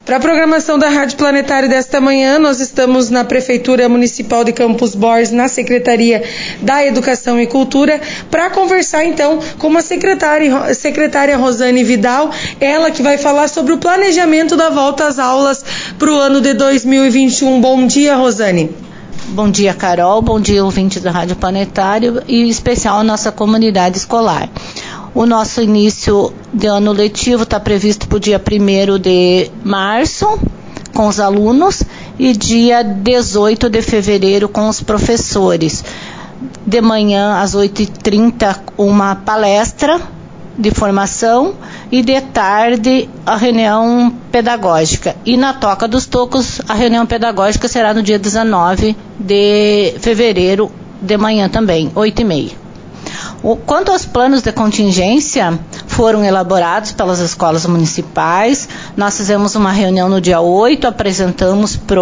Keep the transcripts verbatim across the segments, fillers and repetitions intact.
Para a programação da Rádio Planetário desta manhã, nós estamos na Prefeitura Municipal de Campos Borges, na Secretaria da Educação e Cultura, para conversar então com a secretária, secretária Rosane Vidal, ela que vai falar sobre o planejamento da volta às aulas para o ano de dois mil e vinte e um. Bom dia, Rosane. Bom dia, Carol. Bom dia, ouvintes da Rádio Planetário e em especial a nossa comunidade escolar. O nosso início de ano letivo está previsto para o dia primeiro de março com os alunos e dia dezoito de fevereiro com os professores. De manhã às oito e trinta uma palestra de formação e de tarde a reunião pedagógica. E na Toca dos Tocos a reunião pedagógica será no dia dezenove de fevereiro de manhã também, oito e meia. Quanto aos planos de contingência, foram elaborados pelas escolas municipais. Nós fizemos uma reunião no dia oito, apresentamos para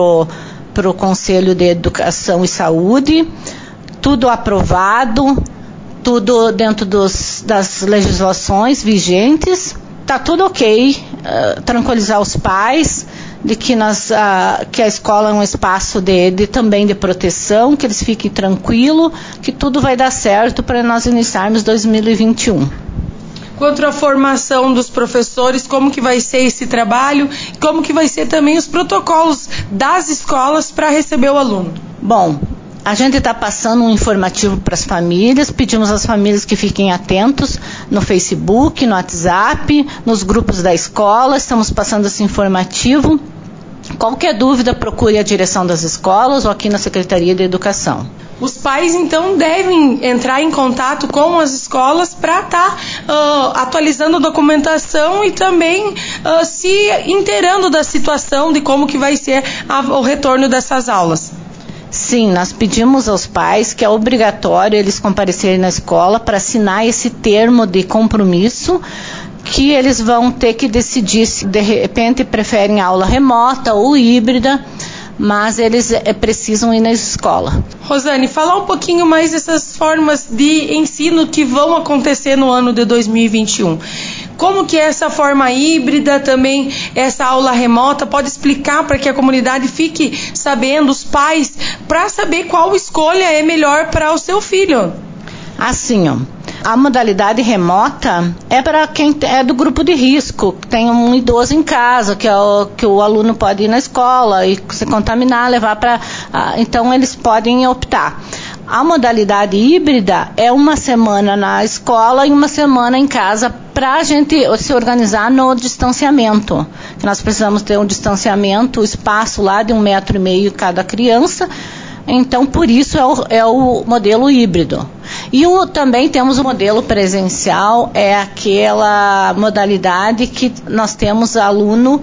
o Conselho de Educação e Saúde, tudo aprovado, tudo dentro dos, das legislações vigentes. Está tudo ok, uh, tranquilizar os pais de que, nós, uh, que a escola é um espaço de, de, também de proteção, que eles fiquem tranquilos, que tudo vai dar certo para nós iniciarmos dois mil e vinte e um. Quanto à formação dos professores, como que vai ser esse trabalho, como que vai ser também os protocolos das escolas para receber o aluno? Bom, a gente está passando um informativo para as famílias, pedimos às famílias que fiquem atentos no Facebook, no WhatsApp, nos grupos da escola, estamos passando esse informativo. Qualquer dúvida, procure a direção das escolas ou aqui na Secretaria de Educação. Os pais, então, devem entrar em contato com as escolas para estar tá, uh, atualizando a documentação e também uh, se inteirando da situação de como que vai ser a, o retorno dessas aulas. Sim, nós pedimos aos pais que é obrigatório eles comparecerem na escola para assinar esse termo de compromisso, que eles vão ter que decidir se de repente preferem aula remota ou híbrida, mas eles é, precisam ir na escola. Rosane, falar um pouquinho mais dessas formas de ensino que vão acontecer no ano de dois mil e vinte e um. Como que é essa forma híbrida, também essa aula remota, pode explicar para que a comunidade fique sabendo, os pais, para saber qual escolha é melhor para o seu filho? Assim, ó, a modalidade remota é para quem é do grupo de risco, tem um idoso em casa, que, é o, que o aluno pode ir na escola e se contaminar, levar para... Então eles podem optar. A modalidade híbrida é uma semana na escola e uma semana em casa para a gente se organizar no distanciamento. Nós precisamos ter um distanciamento, o espaço lá de um metro e meio cada criança. Então, por isso é o, é o modelo híbrido. E o, também temos o modelo presencial, é aquela modalidade que nós temos aluno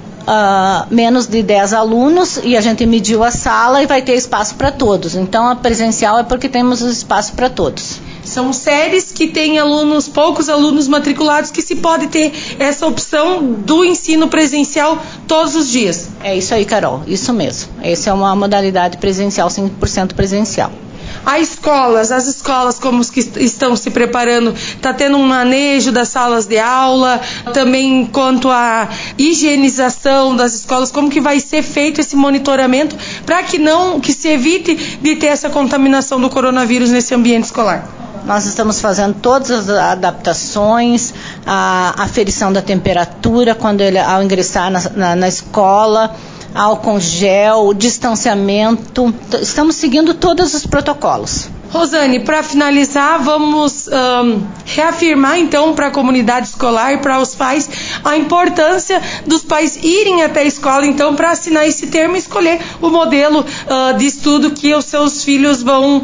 Uh, menos de dez alunos e a gente mediu a sala e vai ter espaço para todos. Então a presencial é porque temos espaço para todos. São séries que têm alunos, poucos alunos matriculados, que se pode ter essa opção do ensino presencial todos os dias. É isso aí, Carol, isso mesmo. Essa é uma modalidade presencial, cem por cento presencial. As escolas, as escolas como que estão se preparando, está tendo um manejo das salas de aula, também quanto à higienização das escolas, como que vai ser feito esse monitoramento para que não, que se evite de ter essa contaminação do coronavírus nesse ambiente escolar? Nós estamos fazendo todas as adaptações, a aferição da temperatura quando ele, ao ingressar na, na, na escola, álcool gel, distanciamento, estamos seguindo todos os protocolos. Rosane, para finalizar, vamos um, reafirmar então para a comunidade escolar e para os pais a importância dos pais irem até a escola então para assinar esse termo e escolher o modelo uh, de estudo que os seus filhos vão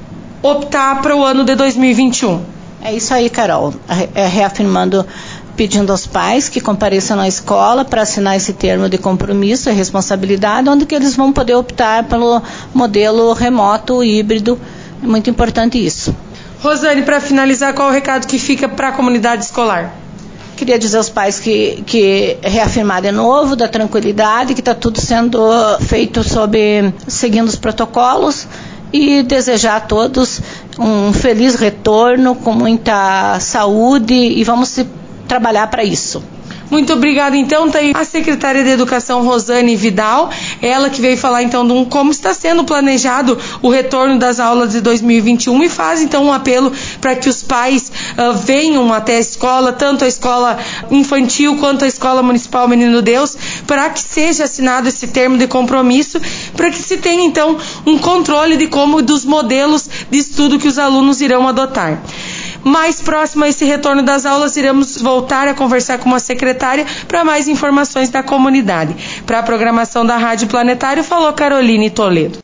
optar para o ano de dois mil e vinte e um. É isso aí, Carol, é, reafirmando, pedindo aos pais que compareçam na escola para assinar esse termo de compromisso e responsabilidade, onde que eles vão poder optar pelo modelo remoto, híbrido. É muito importante isso. Rosane, para finalizar, qual o recado que fica para a comunidade escolar? Queria dizer aos pais que, que reafirmar de novo da tranquilidade, que está tudo sendo feito sob, seguindo os protocolos, e desejar a todos um feliz retorno, com muita saúde, e vamos se trabalhar para isso. Muito obrigada, então, tá aí a secretária de Educação, Rosane Vidal, ela que veio falar, então, de um, como está sendo planejado o retorno das aulas de dois mil e vinte e um e faz, então, um apelo para que os pais uh, venham até a escola, tanto a escola infantil quanto a escola municipal Menino Deus, para que seja assinado esse termo de compromisso, para que se tenha, então, um controle de como, dos modelos de estudo que os alunos irão adotar. Mais próximo a esse retorno das aulas, iremos voltar a conversar com uma secretária para mais informações da comunidade. Para a programação da Rádio Planetário, falou Caroline Toledo.